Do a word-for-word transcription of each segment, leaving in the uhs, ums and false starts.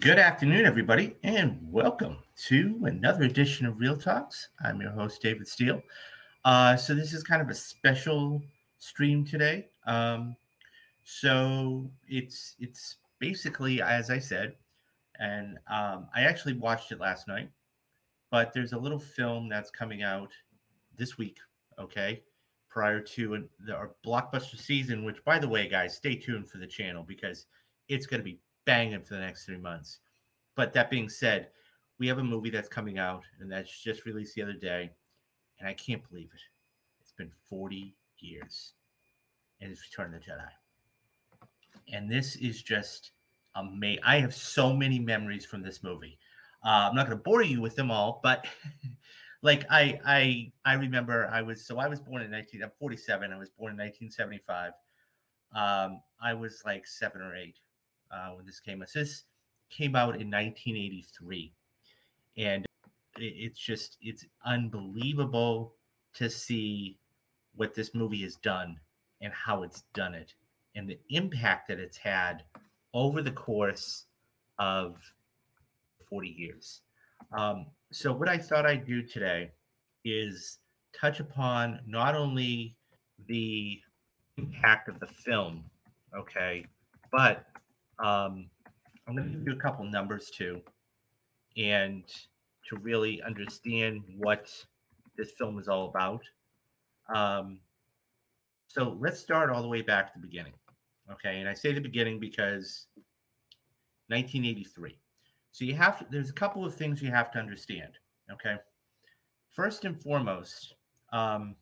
Good afternoon, everybody, and welcome to another edition of Real Talks. I'm your host, David Steele. Uh, so this is kind of a special stream today. Um, so it's it's basically, as I said, and um, I actually watched it last night, but there's a little film that's coming out this week, okay, prior to an, the, our blockbuster season, which, by the way, guys, stay tuned for the channel because it's going to be banging for the next three months. But that being said, we have a movie that's coming out, and that's just released the other day, and I can't believe it. It's been forty years, and it's Return of the Jedi. And this is just amazing. I have so many memories from this movie. Uh, I'm not going to bore you with them all, but like I, I, I remember I was so I was born in nineteen. I'm forty-seven. I was born in nineteen seventy-five. Um, I was like seven or eight uh, when this came out. So this came out in nineteen eighty-three, and it's just it's unbelievable to see what this movie has done and how it's done it and the impact that it's had over the course of forty years. Um, so what I thought I'd do today is touch upon not only the impact of the film, okay, but um, I'm going to give you a couple numbers too, and to really understand what this film is all about. Um, so let's start all the way back to the beginning. Okay. And I say the beginning because nineteen eighty-three. So you have to, there's a couple of things you have to understand. Okay. First and foremost, um,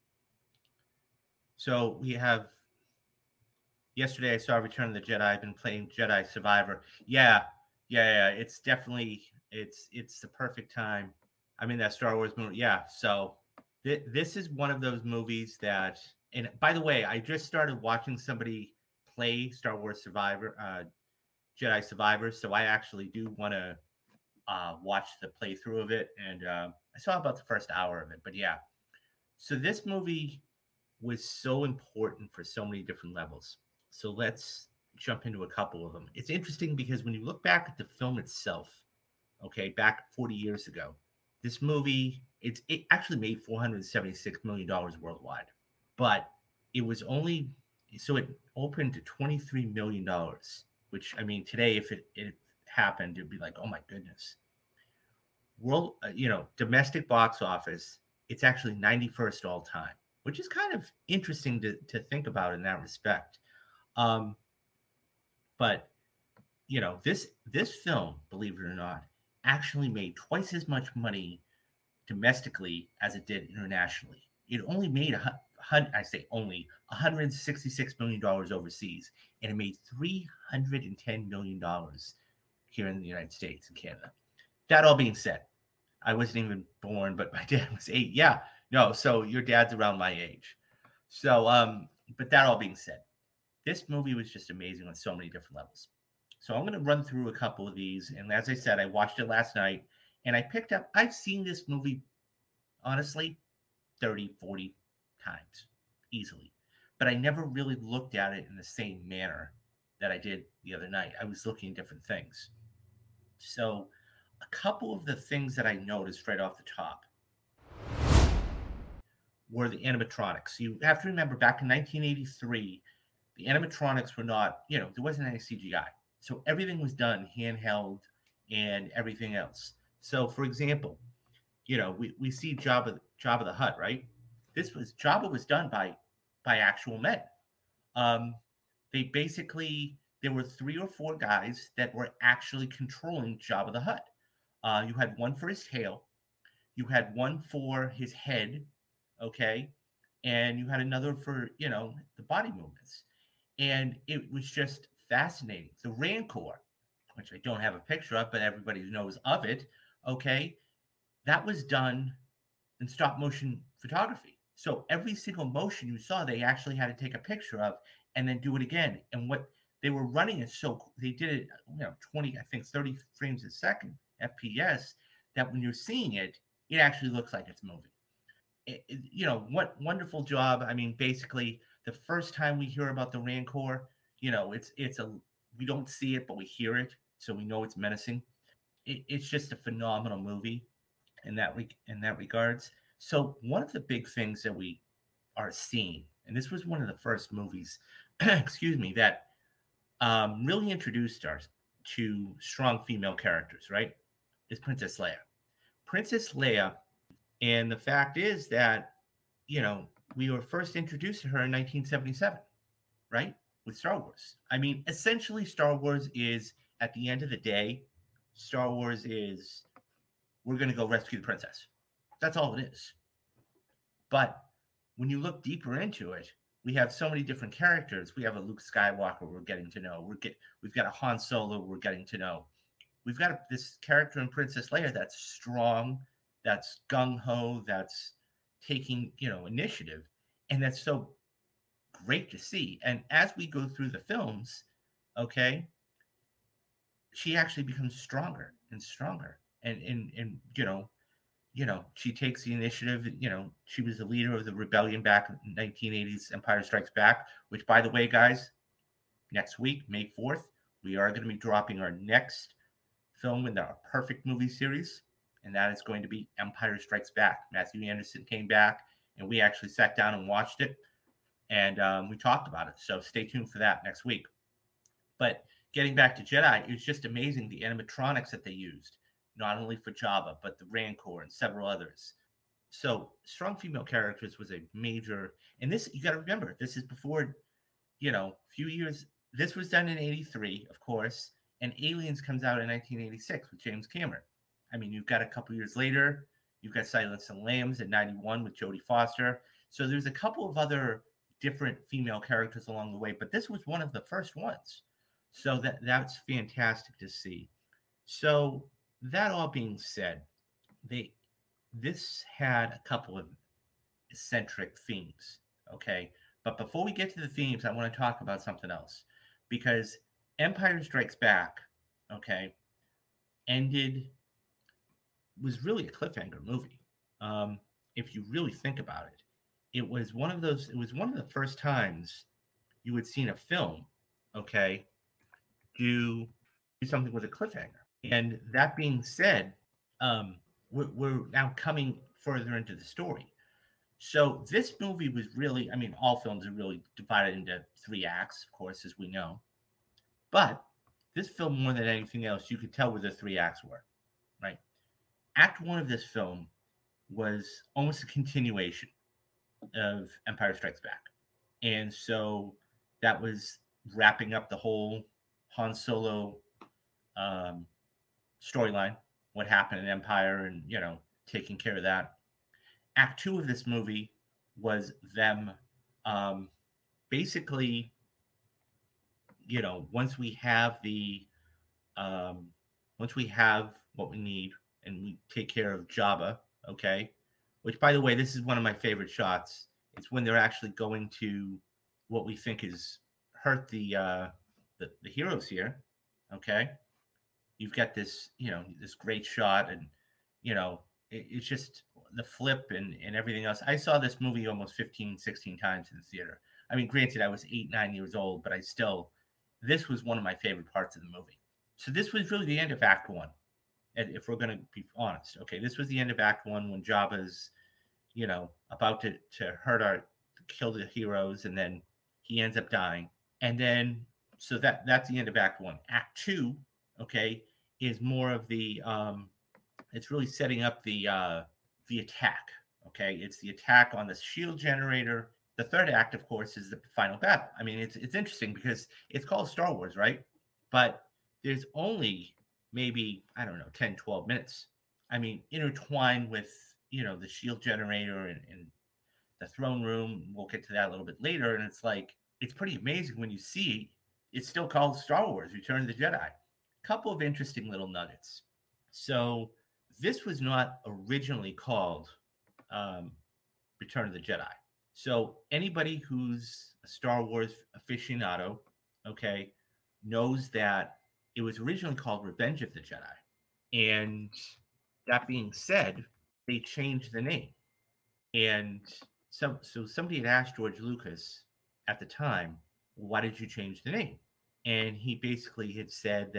so we have yesterday I saw Return of the Jedi. I've been playing Jedi Survivor. Yeah, yeah, yeah. It's definitely it's it's the perfect time. I mean that Star Wars movie. Yeah. So th- this is one of those movies that. And by the way, I just started watching somebody play Star Wars Survivor, uh, Jedi Survivor. So I actually do want to uh, watch the playthrough of it. And uh, I saw about the first hour of it. But yeah, so this movie was so important for so many different levels. So let's jump into a couple of them. It's interesting because when you look back at the film itself, okay, back forty years ago, this movie, it's, it actually made four hundred seventy-six million dollars worldwide. But it was only, so it opened to twenty-three million dollars, which, I mean, today, if it, it happened, it'd be like, oh my goodness. World, uh, you know, domestic box office, it's actually ninety-first all time, which is kind of interesting to, to think about in that respect. Um, but, you know, this this film, believe it or not, actually made twice as much money domestically as it did internationally. It only made a I say only one hundred sixty-six million dollars overseas, and it made three hundred ten million dollars here in the United States and Canada. That all being said, I wasn't even born, but my dad was eight. Yeah, no, so your dad's around my age. So, um, but that all being said, this movie was just amazing on so many different levels. So I'm going to run through a couple of these. And as I said, I watched it last night, and I picked up, I've seen this movie, honestly, thirty, forty times easily, but I never really looked at it in the same manner that I did the other night. I was looking at different things. So a couple of the things that I noticed right off the top were the animatronics. You have to remember back in nineteen eighty-three, the animatronics were not, you know, there wasn't any C G I. So everything was done handheld and everything else. So for example, you know, we, we see Jabba, Jabba the Hutt, right? This was Jabba was done by by actual men. Um, they basically there were three or four guys that were actually controlling Jabba the Hutt. Uh, you had one for his tail, you had one for his head, okay, and you had another for you know the body movements, and it was just fascinating. The Rancor, which I don't have a picture of, but everybody knows of it, okay, that was done in stop motion photography. So every single motion you saw, they actually had to take a picture of and then do it again. And what they were running is so they did it, you know, twenty, I think thirty frames a second F P S, that when you're seeing it, it actually looks like it's moving. It, it, you know, what wonderful job. I mean, basically, the first time we hear about the Rancor, you know, it's it's a we don't see it, but we hear it. so we know it's menacing. It, it's just a phenomenal movie in that re- in that regards. So one of the big things that we are seeing, and this was one of the first movies, excuse me, that um, really introduced us to strong female characters, right? Is Princess Leia. Princess Leia, and the fact is that, you know, we were first introduced to her in nineteen seventy-seven, right? With Star Wars. I mean, essentially, Star Wars is, at the end of the day, Star Wars is, we're going to go rescue the princess. That's all it is. But when you look deeper into it, we have so many different characters. We have a Luke Skywalker we're getting to know. We're get, we've got a Han Solo we're getting to know. We've got a, this character in Princess Leia that's strong, that's gung-ho, that's taking, you know, initiative, and that's so great to see. And as we go through the films, okay, she actually becomes stronger and stronger. And and and you know, you know, she takes the initiative. You know, she was the leader of the rebellion back in nineteen eighties Empire Strikes Back, which, by the way, guys, next week, May fourth, we are going to be dropping our next film in our perfect movie series, and that is going to be Empire Strikes Back. Matthew Anderson came back, and we actually sat down and watched it, and um, we talked about it. So stay tuned for that next week. But getting back to Jedi, it was just amazing the animatronics that they used, not only for Jabba, but the Rancor and several others. So strong female characters was a major, and this, you got to remember, this is before, you know, a few years. This was done in eighty-three, of course, and Aliens comes out in nineteen eighty-six with James Cameron. I mean, you've got a couple years later, you've got Silence of the Lambs in ninety-one with Jodie Foster. So there's a couple of other different female characters along the way, but this was one of the first ones. So that that's fantastic to see. So that all being said, they this had a couple of eccentric themes, okay? But before we get to the themes, I want to talk about something else, because Empire Strikes Back, okay, ended, was really a cliffhanger movie. Um, if you really think about it, it was one of those, it was one of the first times you had seen a film, okay, do, do something with a cliffhanger. And that being said, um, we're, we're now coming further into the story. So this movie was really, I mean, all films are really divided into three acts, of course, as we know. But this film, more than anything else, you could tell where the three acts were, right? Act one of this film was almost a continuation of Empire Strikes Back. And so that was wrapping up the whole Han Solo um, storyline, what happened in Empire, and, you know, taking care of that. Act two of this movie was them um, basically, you know, once we have the, um, once we have what we need and we take care of Jabba, okay, which, by the way, this is one of my favorite shots. It's when they're actually going to what we think is hurt the, uh, the, the heroes here, okay? You've got this, you know, this great shot, and, you know, it, it's just the flip and, and everything else. I saw this movie almost fifteen, sixteen times in the theater. I mean, granted, I was eight, nine years old, but I still, this was one of my favorite parts of the movie. So this was really the end of Act One, if we're going to be honest. Okay, this was the end of Act One when Jabba's, you know, about to, to hurt our, to kill the heroes, and then he ends up dying. And then, so that that's the end of Act One. Act Two, okay, is more of the, um, it's really setting up the, uh, the attack, okay? It's the attack on the shield generator. The third act, of course, is the final battle. I mean, it's it's interesting because it's called Star Wars, right? But there's only maybe, I don't know, ten, twelve minutes. I mean, intertwined with, you know, the shield generator and, and the throne room. We'll get to that a little bit later. And it's like, it's pretty amazing when you see it's still called Star Wars, Return of the Jedi. A couple of interesting little nuggets. So this was not originally called um, Return of the Jedi. So anybody who's a Star Wars aficionado, okay, knows that it was originally called Revenge of the Jedi. And that being said, they changed the name. And some, so somebody had asked George Lucas at the time, why did you change the name? And he basically had said that,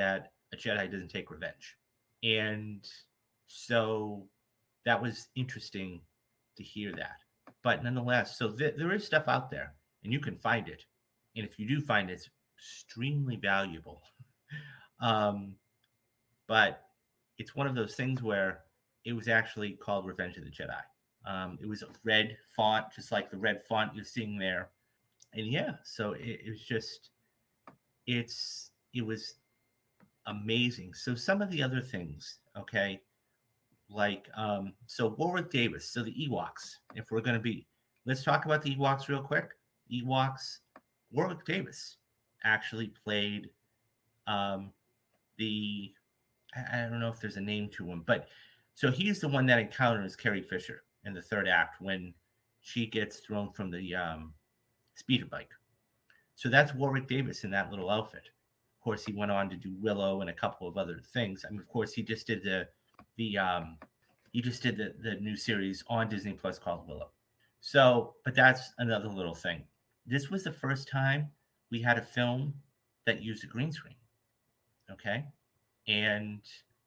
a Jedi doesn't take revenge. And so that was interesting to hear that. But nonetheless, so th- there is stuff out there, and you can find it. And if you do find it, it's extremely valuable. um, but it's one of those things where it was actually called Revenge of the Jedi. Um, it was a red font, just like the red font you're seeing there. And yeah, so it, it was just, it's, it was amazing. So some of the other things, okay, like, um, so Warwick Davis, so the Ewoks, if we're going to be, let's talk about the Ewoks real quick. Ewoks, Warwick Davis actually played um, the, I don't know if there's a name to him, but so he's the one that encounters Carrie Fisher in the third act when she gets thrown from the um, speeder bike. So that's Warwick Davis in that little outfit. Of course, he went on to do Willow and a couple of other things. I mean, of course, he just did the the um, he just did the the new series on Disney Plus called Willow. So, but that's another little thing. This was the first time we had a film that used a green screen. Okay, and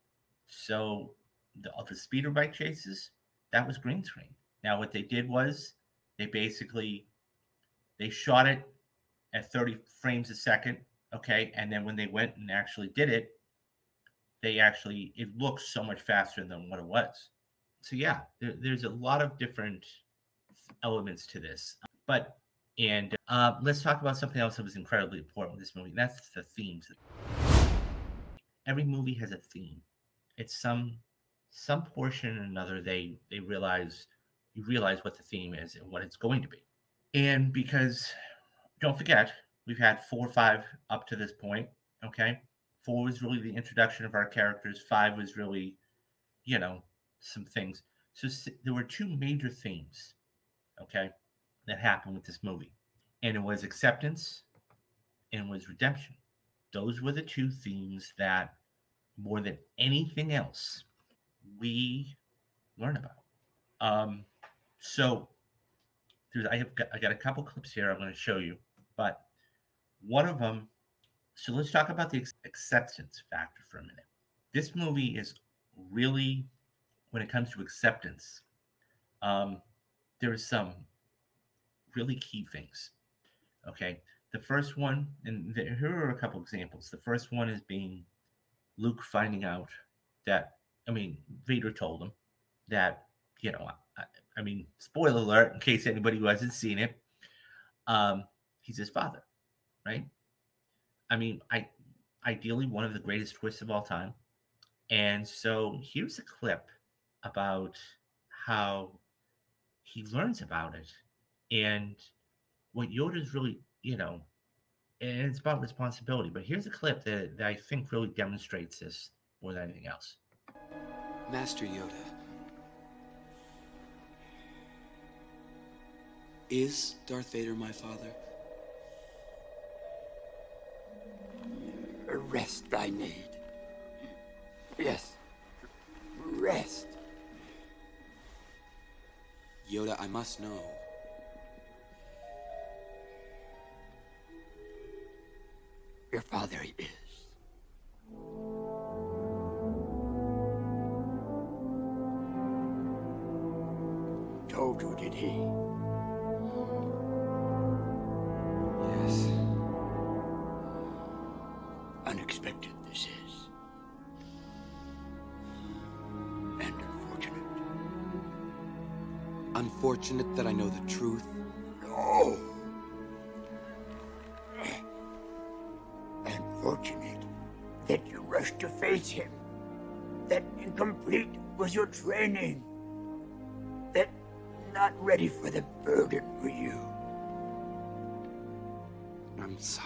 so the, the speeder bike chases, that was green screen. Now what they did was they basically they shot it at thirty frames a second, okay, and then when they went and actually did it, they actually it looks so much faster than what it was. So yeah, there, there's a lot of different elements to this, but and uh, let's talk about something else that was incredibly important with this movie. And that's the themes. Every movie has a theme. It's some some portion or another they they realize you realize what the theme is and what it's going to be. And because don't forget, we've had four or five up to this point. Okay. Four was really the introduction of our characters. Five was really, you know, some things. So there were two major themes, okay, that happened with this movie. And it was acceptance and it was redemption. Those were the two themes that, more than anything else, we learn about. Um, so there's, I have got, I got a couple clips here I'm going to show you, but one of them. So let's talk about the acceptance factor for a minute. This movie is really, when it comes to acceptance, um, there are some really key things. Okay, the first one, and there, here are a couple examples. The first one is being Luke finding out that, I mean, Vader told him that, you know, I, I mean, spoiler alert in case anybody who hasn't seen it, um, he's his father, right? I mean, I ideally one of the greatest twists of all time. And so here's a clip about how he learns about it and what Yoda's really, you know, and it's about responsibility. But here's a clip that, that I think really demonstrates this more than anything else. Master Yoda, is Darth Vader my father? Rest I need. Yes. Rest. Yoda, I must know. Your father is. Told you, did he? Yes. Unexpected this is. And unfortunate. Unfortunate that I know the truth? No. Unfortunate that you rushed to face him. That incomplete was your training. That not ready for the burden were you. I'm sorry.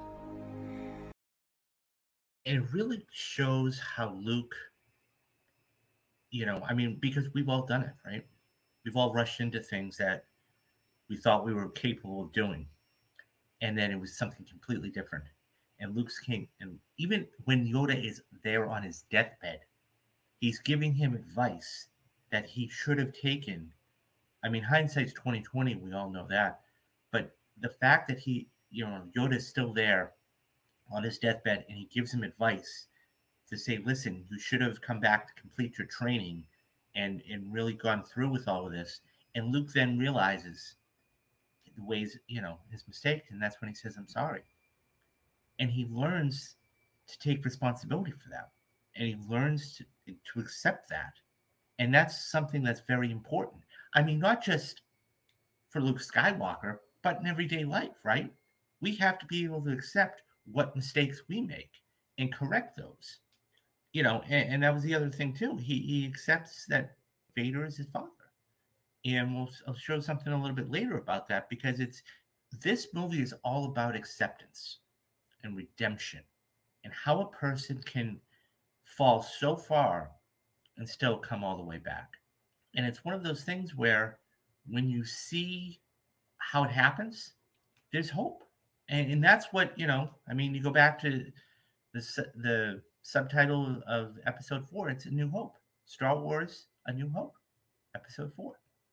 It really shows how Luke, you know, I mean, because we've all done it, right? We've all rushed into things that we thought we were capable of doing. And then it was something completely different. And Luke's king. And even when Yoda is there on his deathbed, he's giving him advice that he should have taken. I mean, hindsight's twenty twenty, we all know that. But the fact that he, you know, Yoda's still there on his deathbed and he gives him advice to say, listen, you should have come back to complete your training and, and really gone through with all of this. And Luke then realizes the ways, you know, his mistake. And that's when he says, I'm sorry. And he learns to take responsibility for that. And he learns to, to accept that. And that's something that's very important. I mean, not just for Luke Skywalker, but in everyday life, right? We have to be able to accept what mistakes we make and correct those. You know, and, and that was the other thing too. He he accepts that Vader is his father. And we'll I'll show something a little bit later about that, because it's this movie is all about acceptance and redemption and how a person can fall so far and still come all the way back. And it's one of those things where when you see how it happens, there's hope. And, and that's what, you know, I mean, you go back to the, the subtitle of episode four, it's A New Hope. Star Wars, A New Hope, episode four.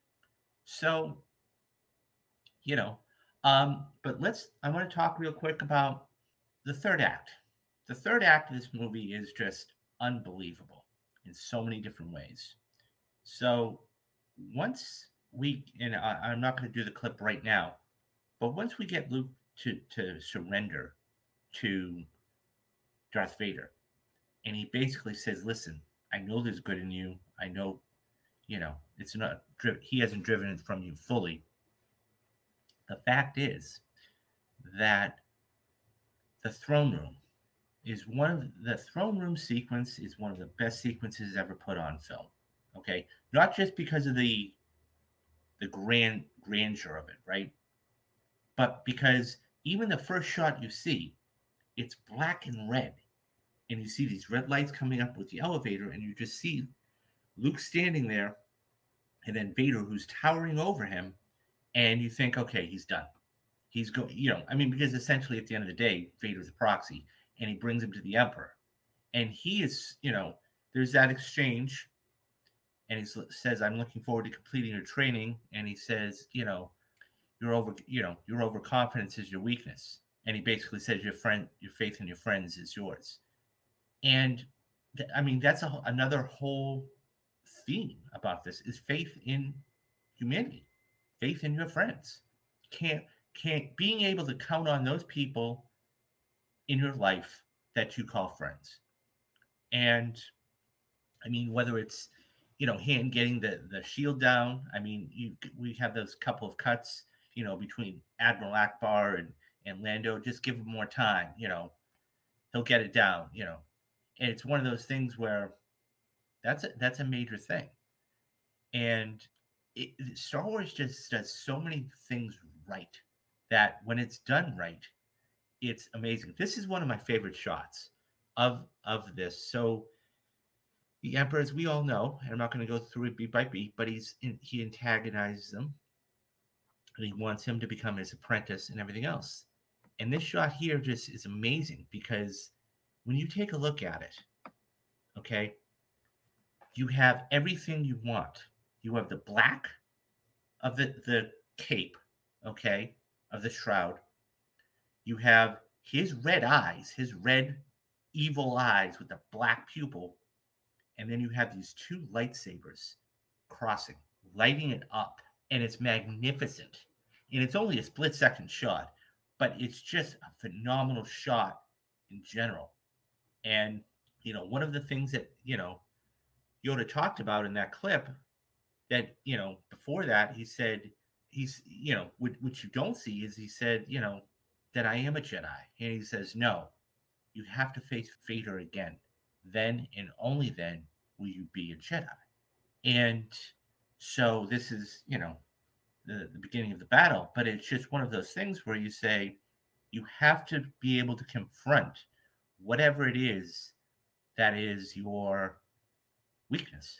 So, you know, um, but let's, I want to talk real quick about the third act. The third act of this movie is just unbelievable in so many different ways. So once we, and I, I'm not going to do the clip right now, but once we get Luke to, to surrender to Darth Vader, and he basically says, listen, I know there's good in you. I know, you know, it's not, he hasn't driven it from you fully. The fact is that the throne room is one of the throne room sequence is one of the best sequences ever put on film. Okay. Not just because of the, the grand grandeur of it, right? But because even the first shot you see, it's black and red. And you see these red lights coming up with the elevator, and you just see Luke standing there, and then Vader, who's towering over him, and you think, okay, he's done. He's going, you know, I mean, because essentially at the end of the day, Vader's a proxy, and he brings him to the Emperor. And he is, you know, there's that exchange, and he says, I'm looking forward to completing your training. And he says, you know, you're over, you know, your overconfidence is your weakness. And he basically says, your friend, your faith in your friends is yours. And th- I mean, that's a, another whole theme about this is faith in humanity, faith in your friends. Can't, can't, being able to count on those people in your life that you call friends. And I mean, whether it's, you know, hand getting the, the shield down. I mean, you, we have those couple of cuts, you know, between Admiral Ackbar and, and Lando. Just give him more time, you know, he'll get it down, you know. And it's one of those things where that's a, that's a major thing. And it, Star Wars just does so many things right that when it's done right, it's amazing. This is one of my favorite shots of of this. So the Emperor, as we all know, and I'm not going to go through it beat by beat, but he's in, he antagonizes him, and he wants him to become his apprentice and everything else. And this shot here just is amazing because when you take a look at it, okay, you have everything you want. You have the black of the, the cape, okay, of the shroud. You have his red eyes, his red evil eyes with the black pupil. And then you have these two lightsabers crossing, lighting it up. And it's magnificent. And it's only a split second shot, but it's just a phenomenal shot in general. And, you know, one of the things that, you know, Yoda talked about in that clip that, you know, before that, he said, he's, you know, what, what you don't see is he said, you know, that I am a Jedi. And he says, no, you have to face Vader again. Then and only then will you be a Jedi. And so this is, you know, the, the beginning of the battle, but it's just one of those things where you say, you have to be able to confront whatever it is that is your weakness.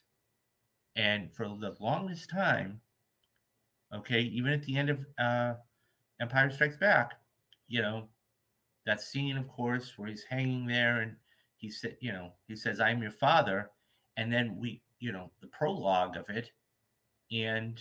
And for the longest time, okay, even at the end of uh, Empire Strikes Back, you know, that scene, of course, where he's hanging there and he said, you know, he says, I'm your father. And then we, you know, the prologue of it. And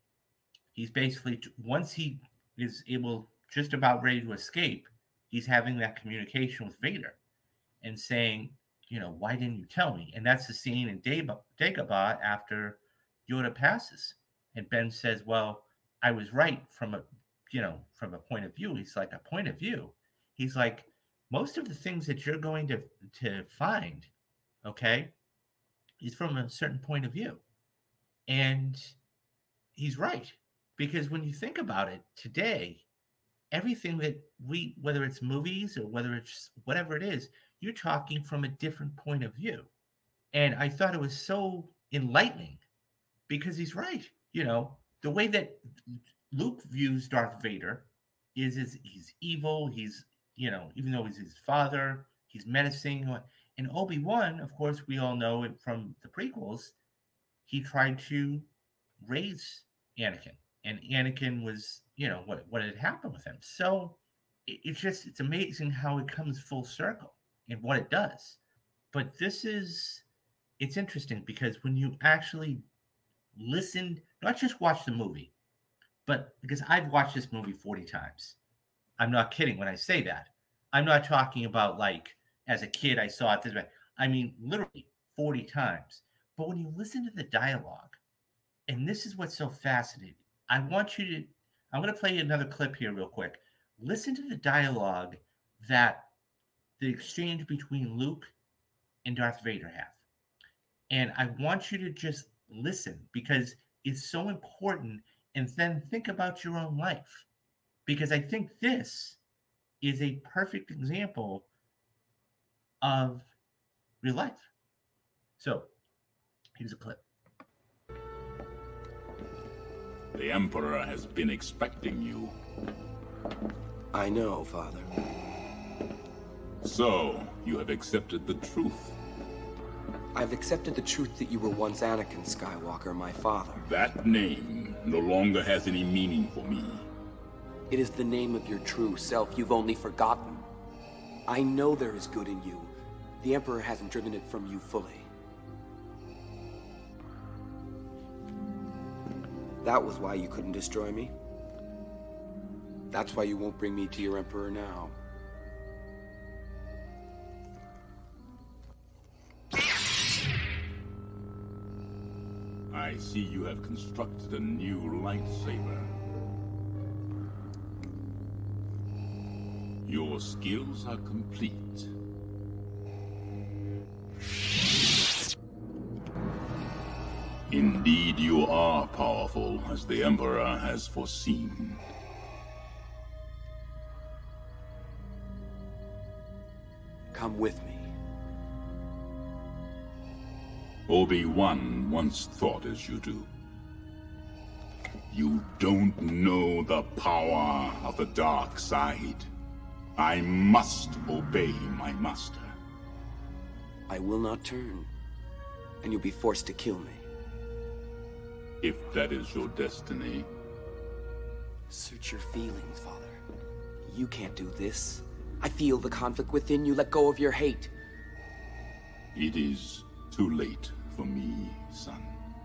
he's basically, once he is able, just about ready to escape, he's having that communication with Vader and saying, you know, why didn't you tell me? And that's the scene in Dagobah, Dagobah after Yoda passes. And Ben says, well, I was right from a, you know, from a point of view. He's like, a point of view. He's like, most of the things that you're going to, to find, okay, is from a certain point of view. And he's right. Because when you think about it today, everything that we, whether it's movies or whether it's whatever it is, you're talking from a different point of view. And I thought it was so enlightening because he's right. You know, the way that Luke views Darth Vader is, is he's evil. He's, you know, even though he's his father, he's menacing. And Obi-Wan, of course, we all know it from the prequels, he tried to raise Anakin. And Anakin was, you know, what, what had happened with him. So it, it's just, it's amazing how it comes full circle and what it does. But this is, it's interesting because when you actually listen, not just watch the movie, but because I've watched this movie forty times. I'm not kidding when I say that. I'm not talking about like, as a kid, I saw it this way. I mean, literally forty times. But when you listen to the dialogue, and this is what's so fascinating, I want you to, I'm going to play another clip here real quick. Listen to the dialogue that the exchange between Luke and Darth Vader have. And I want you to just listen because it's so important. And then think about your own life. Because I think this is a perfect example of real life. So here's a clip. The Emperor has been expecting you. I know, Father. So, you have accepted the truth. I've accepted the truth that you were once Anakin Skywalker, my father. That name no longer has any meaning for me. It is the name of your true self you've only forgotten. I know there is good in you. The Emperor hasn't driven it from you fully. That was why you couldn't destroy me. That's why you won't bring me to your Emperor now. I see you have constructed a new lightsaber. Your skills are complete. Indeed, you are powerful, as the Emperor has foreseen. Come with me. Obi-Wan once thought as you do. You don't know the power of the dark side. I must obey my master. I will not turn, and you'll be forced to kill me. If that is your destiny. Search your feelings, Father. You can't do this. I feel the conflict within you. Let go of your hate. It is too late for me, son.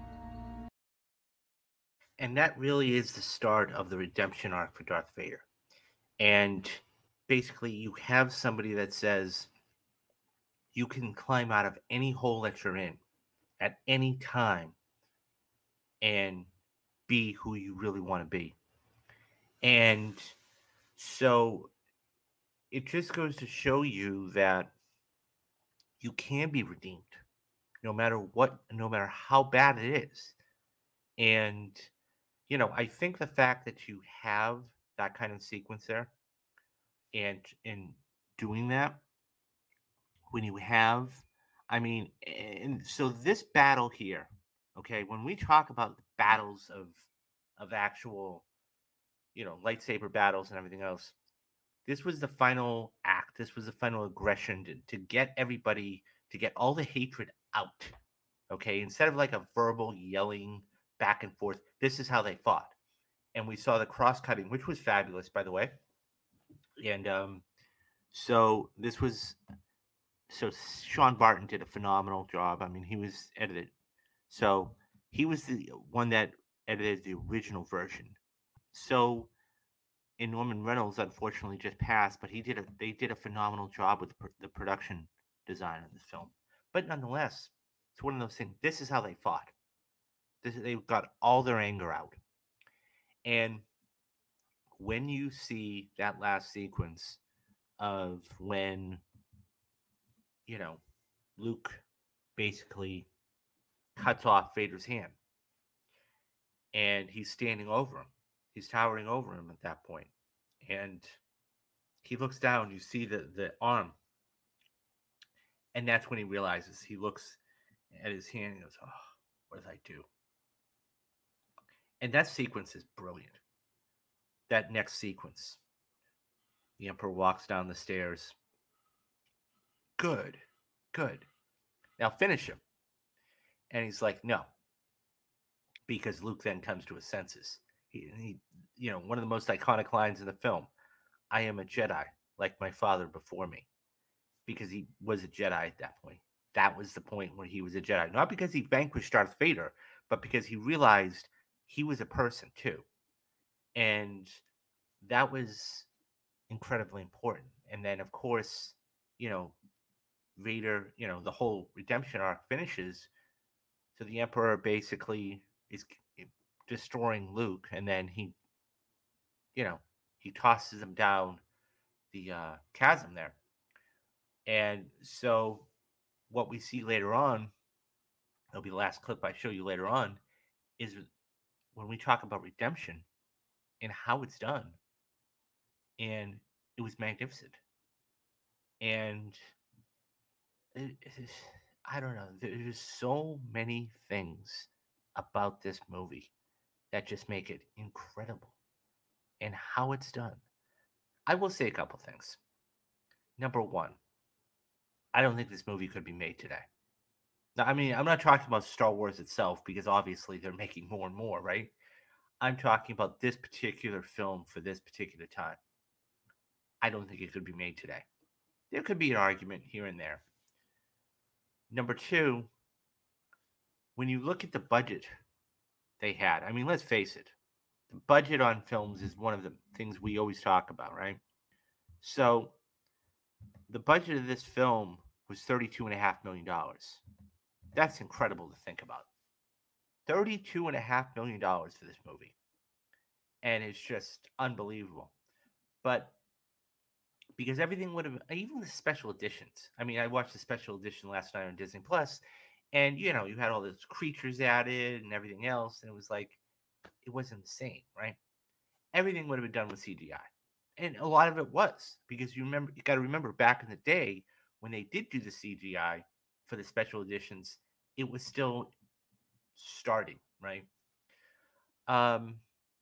And that really is the start of the redemption arc for Darth Vader. And basically, you have somebody that says you can climb out of any hole that you're in at any time and be who you really want to be. And so it just goes to show you that you can be redeemed no matter what, no matter how bad it is. And, you know, I think the fact that you have that kind of sequence there and in doing that, when you have, I mean, and so this battle here, okay, when we talk about the battles of of actual, you know, lightsaber battles and everything else, this was the final act. This was the final aggression to, to get everybody, to get all the hatred out, okay? Instead of like a verbal yelling back and forth, this is how they fought. And we saw the cross-cutting, which was fabulous, by the way. And um, so this was, so Sean Barton did a phenomenal job. I mean, he was edited. So he was the one that edited the original version. So, and Norman Reynolds unfortunately just passed, but he did a they did a phenomenal job with the, the production design of the film. But nonetheless, it's one of those things. This is how they fought. This, they got all their anger out. And when you see that last sequence of when, you know, Luke basically cuts off Vader's hand, and he's standing over him. He's towering over him at that point. And he looks down, you see the, the arm. And that's when he realizes, he looks at his hand and goes, oh, what did I do? And that sequence is brilliant. That next sequence. The Emperor walks down the stairs. Good, good. Now finish him. And he's like, no. Because Luke then comes to his senses. He, he, you know, one of the most iconic lines in the film, I am a Jedi, like my father before me. Because he was a Jedi at that point. That was the point where he was a Jedi. Not because he vanquished Darth Vader, but because he realized he was a person too. And that was incredibly important. And then, of course, you know, Vader, you know, the whole redemption arc finishes. So the Emperor basically is destroying Luke, and then he, you know, he tosses him down the uh, chasm there. And so what we see later on, it'll be the last clip I show you later on, is when we talk about redemption and how it's done. And it was magnificent. And it, it, I don't know, there's so many things about this movie that just make it incredible. And how it's done. I will say a couple things. Number one, I don't think this movie could be made today. Now, I mean, I'm not talking about Star Wars itself, because obviously they're making more and more, right? I'm talking about this particular film for this particular time. I don't think it could be made today. There could be an argument here and there. Number two, when you look at the budget they had, I mean, let's face it, the budget on films is one of the things we always talk about, right? So the budget of this film was thirty-two point five million dollars. That's incredible to think about. thirty-two point five million dollars for this movie. And it's just unbelievable. But because everything would have, even the special editions. I mean, I watched the special edition last night on Disney Plus, and, you know, you had all those creatures added and everything else, and it was like, it wasn't the same, right? Everything would have been done with C G I. And a lot of it was, because you remember, you got to remember back in the day when they did do the C G I for the special editions, it was still starting, right? Um,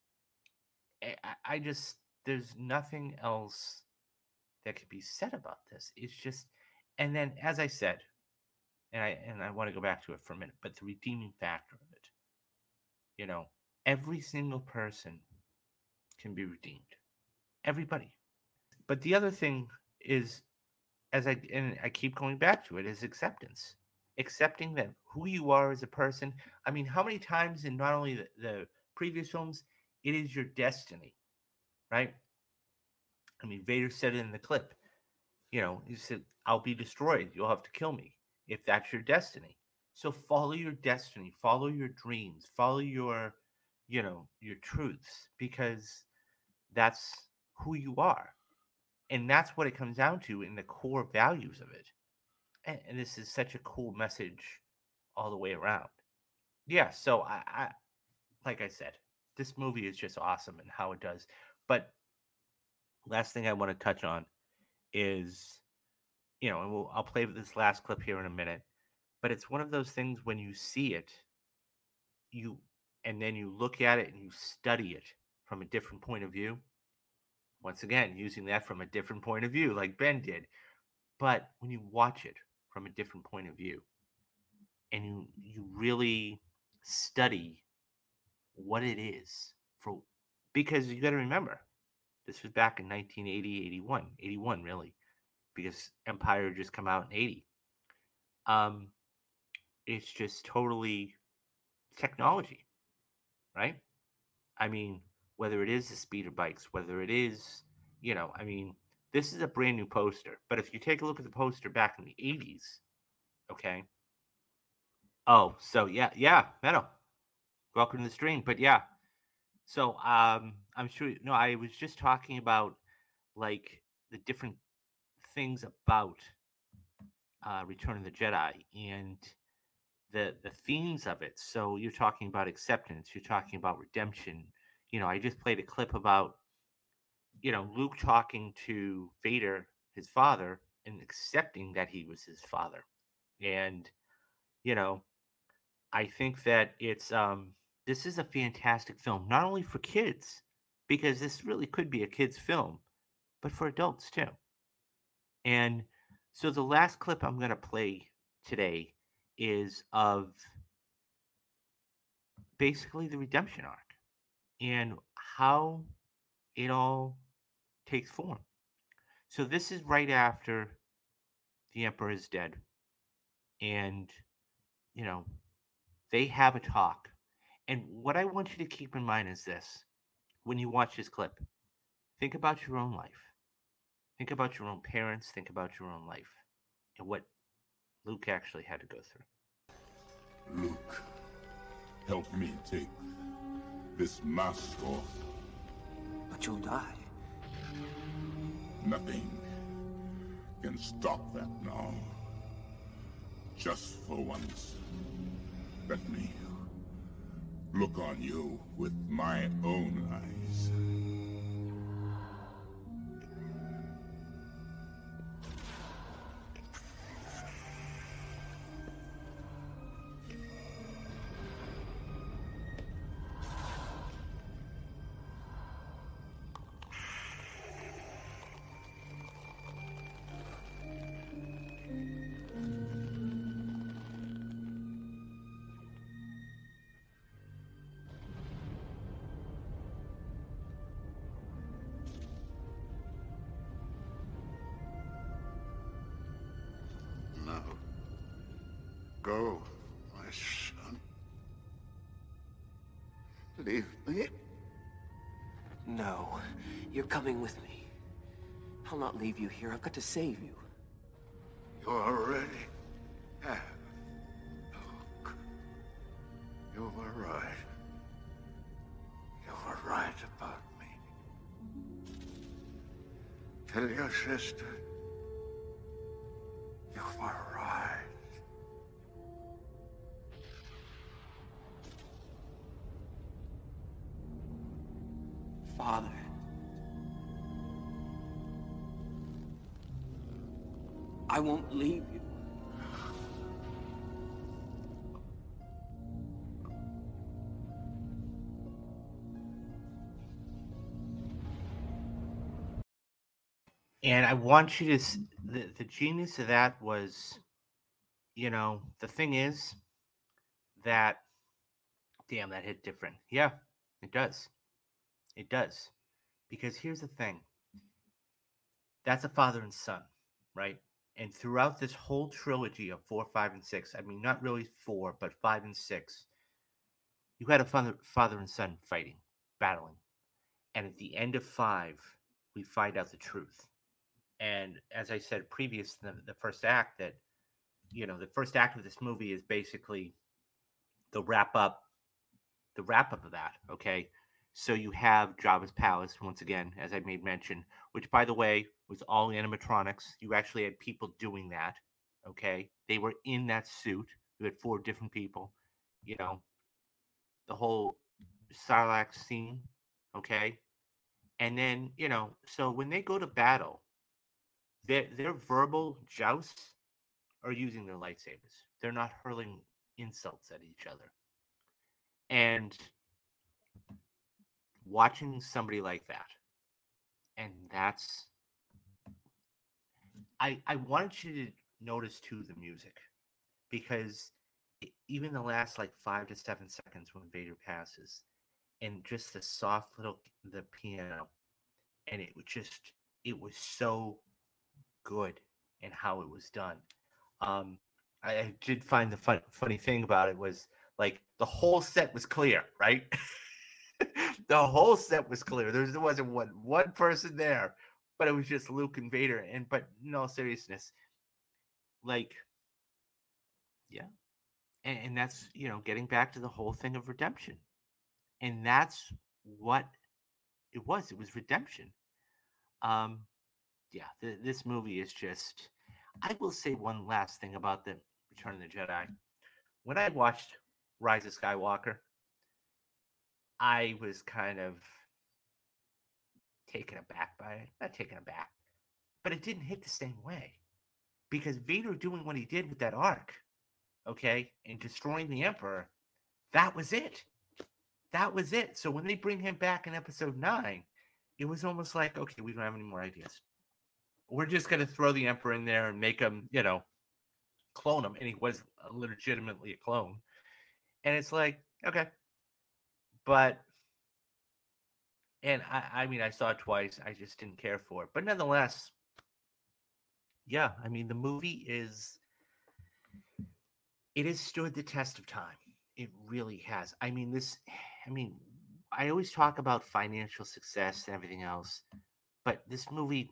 I, I just, there's nothing else that could be said about this. It's just, and then as I said, and I and I want to go back to it for a minute, but the redeeming factor of it, you know, every single person can be redeemed. Everybody. But the other thing is, as I and I keep going back to it, is acceptance. Accepting that who you are as a person. I mean, how many times in not only the, the previous films, it is your destiny, right? I mean, Vader said it in the clip. You know, he said, I'll be destroyed. You'll have to kill me if that's your destiny. So follow your destiny. Follow your dreams. Follow your, you know, your truths, because that's who you are. And that's what it comes down to in the core values of it. And, and this is such a cool message all the way around. Yeah, so I, I, like I said, this movie is just awesome and how it does. But last thing I want to touch on is, you know, and we'll, I'll play this last clip here in a minute, but it's one of those things when you see it, you, and then you look at it and you study it from a different point of view. Once again, using that from a different point of view, like Ben did. But when you watch it from a different point of view, and you you really study what it is for, because you got to remember, this was back in nineteen eighty, eighty-one, eighty-one really, because Empire just come out in eighty. Um, it's just totally technology, right? I mean, whether it is the speeder bikes, whether it is, you know, I mean, This is a brand new poster, but if you take a look at the poster back in the eighties, okay. Oh, so yeah, yeah, Meadow. Welcome to the stream. But yeah, so um, I'm sure. No, I was just talking about like the different things about uh, Return of the Jedi and the the themes of it. So you're talking about acceptance. You're talking about redemption. You know, I just played a clip about you know Luke talking to Vader, his father, and accepting that he was his father. And you know, I think that it's um this is a fantastic film, not only for kids, because this really could be a kids' film, but for adults too. And so the last clip I'm going to play today is of basically the redemption arc and how it all takes form. So this is right after the Emperor is dead. And, you know, they have a talk. And what I want you to keep in mind is this when you watch this clip, think about your own life. Think about your own parents. Think about your own life and what Luke actually had to go through. Luke, help me take this mask off. But you'll die. Nothing can stop that now. Just for once, let me look on you with my own eyes. Go, my son. Leave me. No, you're coming with me. I'll not leave you here. I've got to save you. You already have. Luke. You were right. You were right about me. Tell your sister. You were right. Father. I won't leave you. And I want you to, s- the, the genius of that was, you know, the thing is that, damn, that hit different. Yeah, it does. It does. Because here's the thing that's a father and son, right? And throughout this whole trilogy of four, five, and six, I mean, not really four, but five and six, you had a father, father and son fighting, battling. And at the end of five, we find out the truth. And as I said previous, the, the first act, that, you know, the first act of this movie is basically the wrap up, the wrap up of that, okay? So you have Jabba's palace, once again, as I made mention, which, by the way, was all animatronics. You actually had people doing that, okay? They were in that suit. You had four different people, you know, the whole Sarlacc scene, okay? And then, you know, so when they go to battle, their, their verbal jousts are using their lightsabers. They're not hurling insults at each other. And watching somebody like that, and that's I I wanted you to notice too the music, because e- even the last like five to seven seconds when Vader passes, and just the soft little the piano, and it was just it was so good in how it was done. Um, I, I did find the fun, funny thing about it was like the whole set was clear, right? The whole set was clear. There, there wasn't one one person there but it was just Luke and Vader. And but in all seriousness, like, yeah, and, and that's you know getting back to the whole thing of redemption, and that's what it was. It was redemption. Um, yeah, th- this movie is just. I will say one last thing about the Return of the Jedi. When I watched Rise of Skywalker, I was kind of taken aback by it. Not taken aback, but it didn't hit the same way because Vader doing what he did with that arc, okay, and destroying the Emperor, that was it. That was it. So when they bring him back in Episode Nine, it was almost like, okay, we don't have any more ideas. We're just going to throw the Emperor in there and make him, you know, clone him, and he was legitimately a clone. And it's like, okay, but. And I, I mean, I saw it twice. I just didn't care for it. But nonetheless, yeah, I mean, the movie is, it has stood the test of time. It really has. I mean, this, I mean, I always talk about financial success and everything else, but this movie,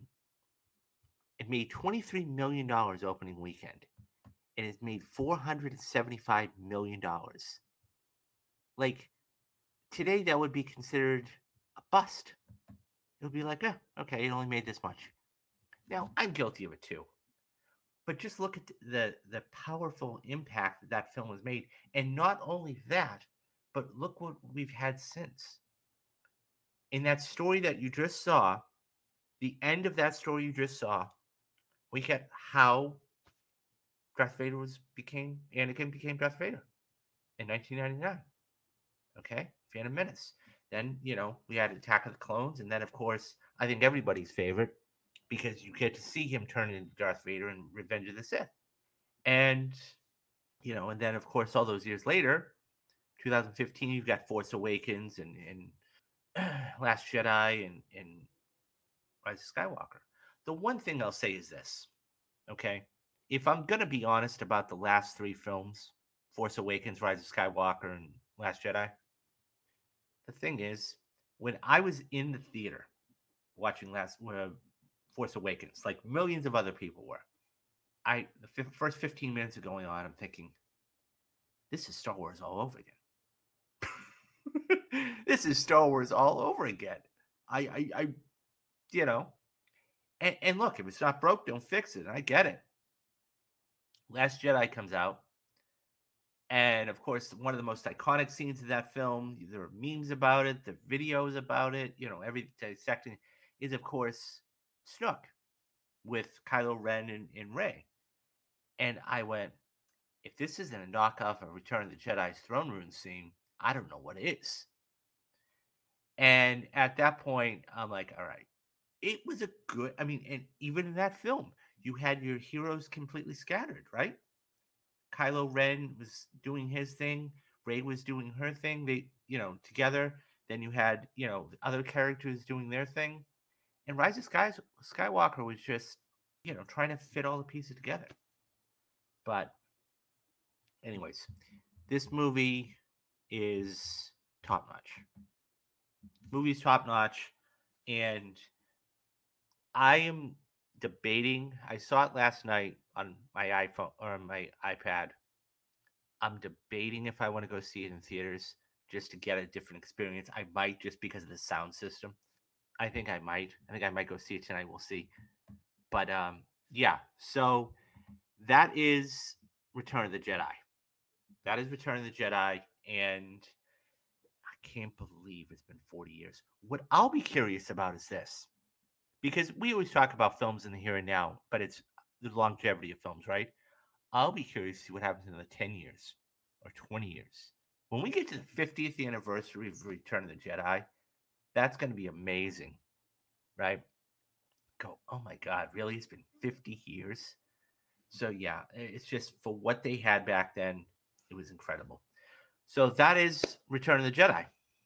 it made twenty-three million dollars opening weekend, and it's made four hundred seventy-five million dollars. Like, today, that would be considered a bust. It would be like, eh, okay, it only made this much. Now, I'm guilty of it too. But just look at the the powerful impact that, that film has made. And not only that, but look what we've had since. In that story that you just saw, the end of that story you just saw, we get how Darth Vader was became Anakin became Darth Vader in nineteen ninety-nine. Okay, Phantom Menace. Then, you know, we had Attack of the Clones, and then, of course, I think everybody's favorite, because you get to see him turn into Darth Vader in Revenge of the Sith. And, you know, and then, of course, all those years later, twenty fifteen, you've got Force Awakens and, and Last Jedi and, and Rise of Skywalker. The one thing I'll say is this, okay? If I'm going to be honest about the last three films, Force Awakens, Rise of Skywalker, and Last Jedi, the thing is, when I was in the theater watching Last uh, Force Awakens, like millions of other people were, I the f- first fifteen minutes of going on, I'm thinking, this is Star Wars all over again. This is Star Wars all over again. I, I, I you know, and, and look, if it's not broke, don't fix it. I get it. Last Jedi comes out. And of course, one of the most iconic scenes of that film, there are memes about it, the videos about it, you know, every dissecting, is of course Snoke with Kylo Ren and, and Rey. And I went, if this isn't a knockoff of Return of the Jedi's throne room scene, I don't know what is. And at that point, I'm like, all right, it was a good, I mean, and even in that film, you had your heroes completely scattered, right? Kylo Ren was doing his thing, Rey was doing her thing. They, you know, together. Then you had, you know, other characters doing their thing, and Rise of Sky Skywalker was just, you know, trying to fit all the pieces together. But, anyways, this movie is top notch. Movie's top notch, and I am debating. I saw it last night on my iPhone or on my iPad. I'm debating if I want to go see it in theaters just to get a different experience. I might, just because of the sound system. I think I might. I think I might go see it tonight. We'll see. But um, yeah. So that is Return of the Jedi. That is Return of the Jedi, and I can't believe it's been forty years. What I'll be curious about is this, because we always talk about films in the here and now, but it's the longevity of films, right? I'll be curious to see what happens in the ten years or twenty years. When we get to the fiftieth anniversary of Return of the Jedi, that's going to be amazing, right? Go, oh my God, really? It's been fifty years? So, yeah, it's just for what they had back then, it was incredible. So, that is Return of the Jedi.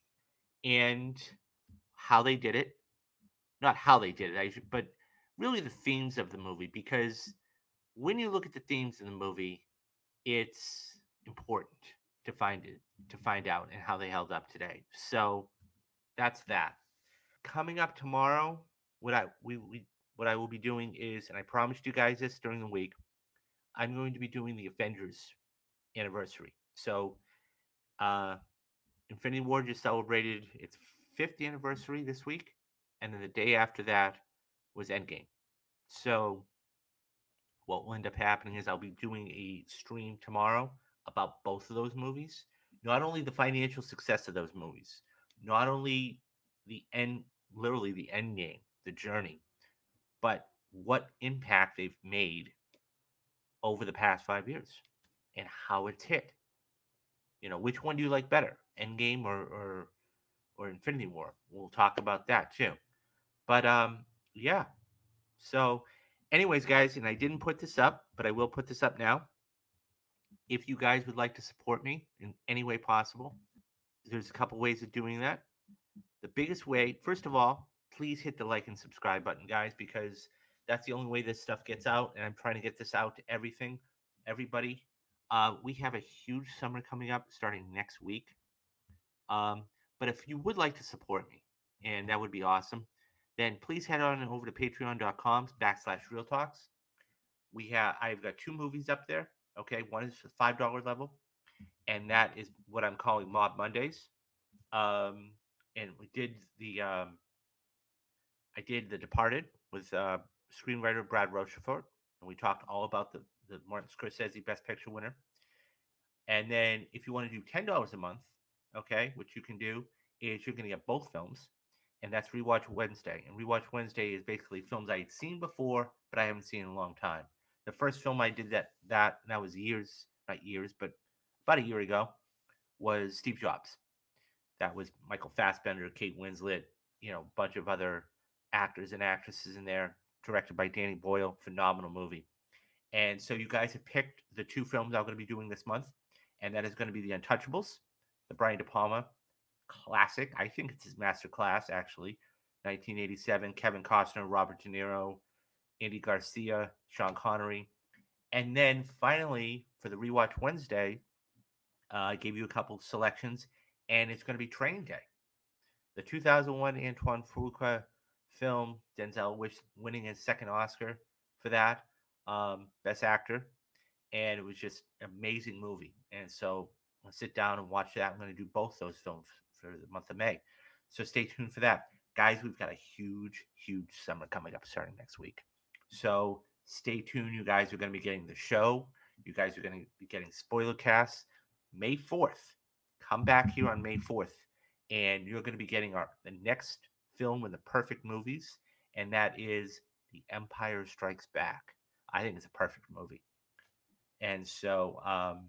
And how they did it, not how they did it, but really the themes of the movie, because when you look at the themes in the movie, it's important to find it, to find out and how they held up today. So that's that. Coming up tomorrow, what I we, we what I will be doing is, and I promised you guys this during the week, I'm going to be doing the Avengers anniversary. So, uh, Infinity War just celebrated its fifth anniversary this week, and then the day after that was Endgame. So, what will end up happening is I'll be doing a stream tomorrow about both of those movies. Not only the financial success of those movies, not only the end, literally the end game, the journey, but what impact they've made over the past five years and how it's hit. You know, which one do you like better, Endgame or or or Infinity War? We'll talk about that too. But um, yeah. So, anyways, guys, and I didn't put this up, but I will put this up now. If you guys would like to support me in any way possible, there's a couple ways of doing that. The biggest way, first of all, please hit the like and subscribe button, guys, because that's the only way this stuff gets out. And I'm trying to get this out to everything, everybody. Uh, we have a huge summer coming up starting next week. Um, but if you would like to support me, and that would be awesome, then please head on over to patreon.com backslash real talks. We have I've got two movies up there. Okay, one is the five dollar level, and that is what I'm calling Mob Mondays. Um, and we did the um, I did The Departed with uh, screenwriter Brad Rochefort, and we talked all about the the Martin Scorsese Best Picture winner. And then if you want to do ten dollars a month, okay, what you can do is you're going to get both films, and that's Rewatch Wednesday. And Rewatch Wednesday is basically films I had seen before, but I haven't seen in a long time. The first film I did that that that was years, not years, but about a year ago, was Steve Jobs. That was Michael Fassbender, Kate Winslet, you know, a bunch of other actors and actresses in there, directed by Danny Boyle. Phenomenal movie. And so you guys have picked the two films I'm going to be doing this month, and that is going to be The Untouchables, the Brian De Palma classic. I think it's his master class, actually. nineteen eighty-seven, Kevin Costner, Robert De Niro, Andy Garcia, Sean Connery. And then finally, for the Rewatch Wednesday, uh, I gave you a couple selections, and it's going to be Training Day. The two thousand one Antoine Fuqua film, Denzel wish, winning his second Oscar for that, um, Best Actor. And it was just an amazing movie. And so I'll sit down and watch that. I'm going to do both those films for the month of May. So stay tuned for that. Guys, we've got a huge, huge summer coming up starting next week. So stay tuned. You guys are going to be getting the show. You guys are going to be getting spoiler casts. May fourth. Come back here on May fourth. And you're going to be getting our the next film in the perfect movies. And that is The Empire Strikes Back. I think it's a perfect movie. And so, um,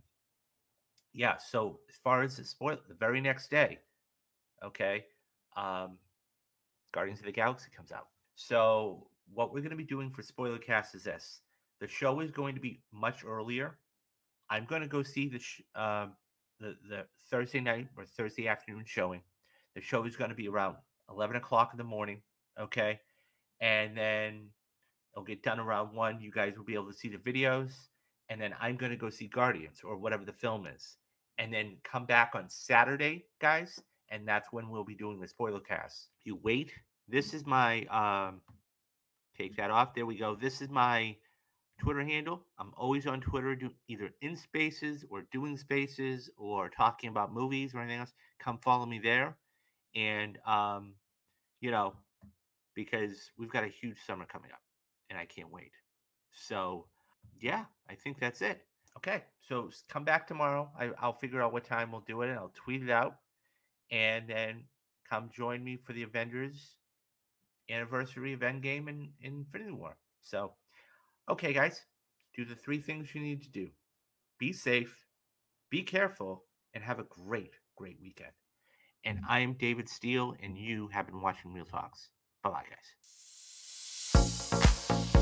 yeah, so as far as the spoiler, the very next day, okay, um, Guardians of the Galaxy comes out. So what we're going to be doing for spoiler cast is this. The show is going to be much earlier. I'm going to go see the, sh- uh, the the Thursday night or Thursday afternoon showing. The show is going to be around eleven o'clock in the morning, okay? And then it'll get done around one. You guys will be able to see the videos. And then I'm going to go see Guardians or whatever the film is. And then come back on Saturday, guys. And that's when we'll be doing the spoiler cast. You wait. This is my, um, take that off. There we go. This is my Twitter handle. I'm always on Twitter, do, either in spaces or doing spaces or talking about movies or anything else. Come follow me there. And, um, you know, because we've got a huge summer coming up and I can't wait. So, yeah, I think that's it. Okay, so come back tomorrow. I, I'll figure out what time we'll do it, and I'll tweet it out. And then come join me for the Avengers anniversary of Endgame and, and Infinity War. So, okay, guys, do the three things you need to do. Be safe, be careful, and have a great, great weekend. And I am David Steele, and you have been watching Real Talks. Bye-bye, guys.